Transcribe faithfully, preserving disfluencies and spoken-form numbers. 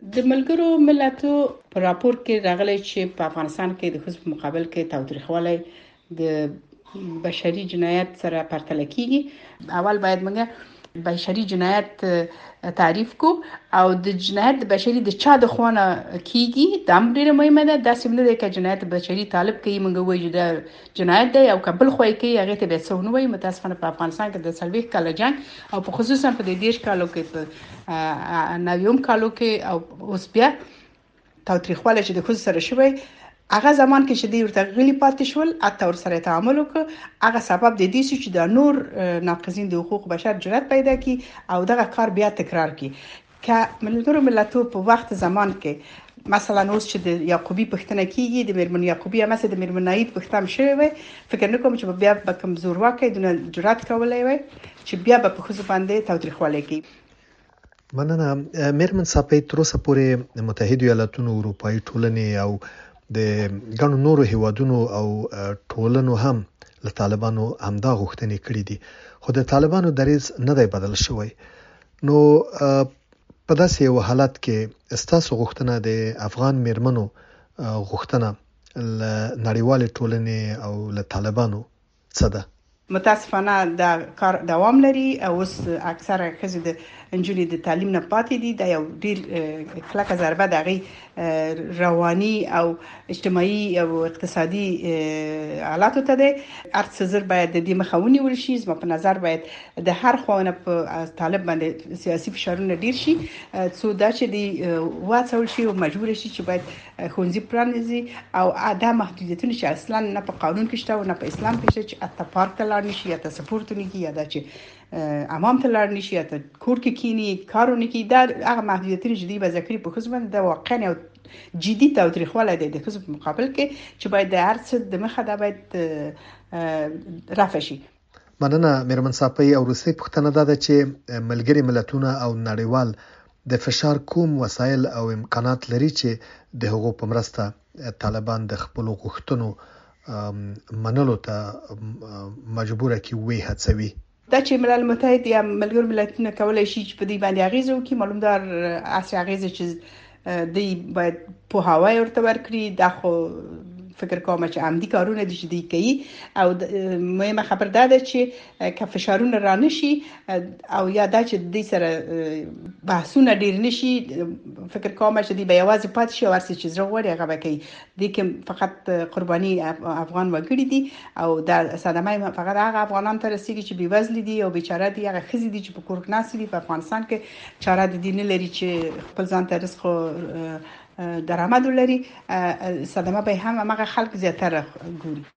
د ملګرو ملتو په راپور کې راغلی چې په افغانستان کې د ښځو په مقابل کې تاوتریخوالی د بشري جنایت سره پرتله کیږي. اول باید موږ بشري جنایت تعریف کو او د جنایت بشري د چا د خوانه کیږي دا ډیره مهمه ده. دا سیمه ده چې جنایت بشري طالب کوي موږ وایو دا جنایت دی او قبل خوای کوي هغه ته به څو نو وي. متاسفانه په افغانستان کې د سلويخ کال جنگ او په خصوصا په د دیش کالو کې په نویم کالو کې او اوس بیا تاوتریخوالی چې د خود سره شوی هغه زمان کې چې دی ورته غلي پاتې شول اته ور سره تعامل وکړ هغه سبب د دې چې د نور ناقضین د حقوق بشر جرأت پیدا کی او دغه کار بیا تکرار کی. که ملګرو ملتو په وخت زمان کې مثلا اوس چې د یعقوبی پښتنه کیږي د میرمن یعقوبی هم د میرمن ناید پښتم شوی وي فکر نه کوم چې بیا به کمزور واکې د جرأت کولای وي چې بیا به په خود باندې تاوتریخوالی کوي. مننه میرمن صاحب. تر اوسه پورې متحده ایالاتونو اروپאי ټولنې او د ګڼو نورو هیوادونو او ټولنو هم له طالبانو همدا غوښتنې کړې دي خو د طالبانو دریځ نه دی بدل شوی. نو په داسې یو حالت کې استاسو غوښتنه د افغان میرمنو غوښتنه له نړیوال ټولنې او له طالبانو څه ده؟ متاسفانه دا کار دوام لري او اوس اکثره ښځې د انجونې د تعلیم نه پاتې دي. دا یو ډیر کلکه ضربه د غي رواني او اجتماعي او اقتصادي حالاتو ته ده. ارڅ زر باید د دې مخاوني ورشي. زما په نظر باید د هر خوانه په طالب باندې سیاسي فشارونه ډیر شي څو دا چې دی واڅول شي او مجبور شي چې باید خونځي پرانځي او ادا محدودیتونه چې اصلا نه په قانون کې شته او نه په اسلام کې شته چې اته پارک ته لاړ نشي یا ته سپورت نه کی یا دا چې امام ته لاړ نشي یا ته کور کې کینی کارونه کی. دا هغه محدودیتونه چې دی به ذکر په خصوص د واقعي او جدي تاوتریخوالی دی د خصوص په مقابل کې چې باید د ارڅ د مخه دا باید رافع شي. مننه میرمن صاحب. او روسي پښتنه ده چې ملګری ملتونه او نړیوال د فشار کوم وسایل او امکانات لري چې د حقوق په مرسته طالبان د خپل غوښتنو منلو ته مجبوره کی وي هڅوي. دا چې ملل متحد یا ملګرو ملتونه کولای شي چې په دې باندې اغیزه وکړي معلوم دار اصلي اغیزه چې دی باید په هواي ورته ورکړي. دا خو فکر کوم چې عمدي کارونه دي چې دی کوي او مهمه خبر ده چې که فشارونه را نشي او یا دا چې د سره بحثونه ډیر نشي فکر کوم چې دی به یوازې پات شي او ورسې چې زړه وړي هغه به کوي. د کوم فقط قرباني افغان وګړي دي او دا صدمه فقط هغه افغانان ته رسیږي چې بیوزل دي او بیچاره دي هغه خزي دي چې په کور کې ناس دي په افغانستان کې چاره د دین لري چې خپل ځان ته رزق درآمد لري. صدمه به هم هغه خلک زیاتره ګوري.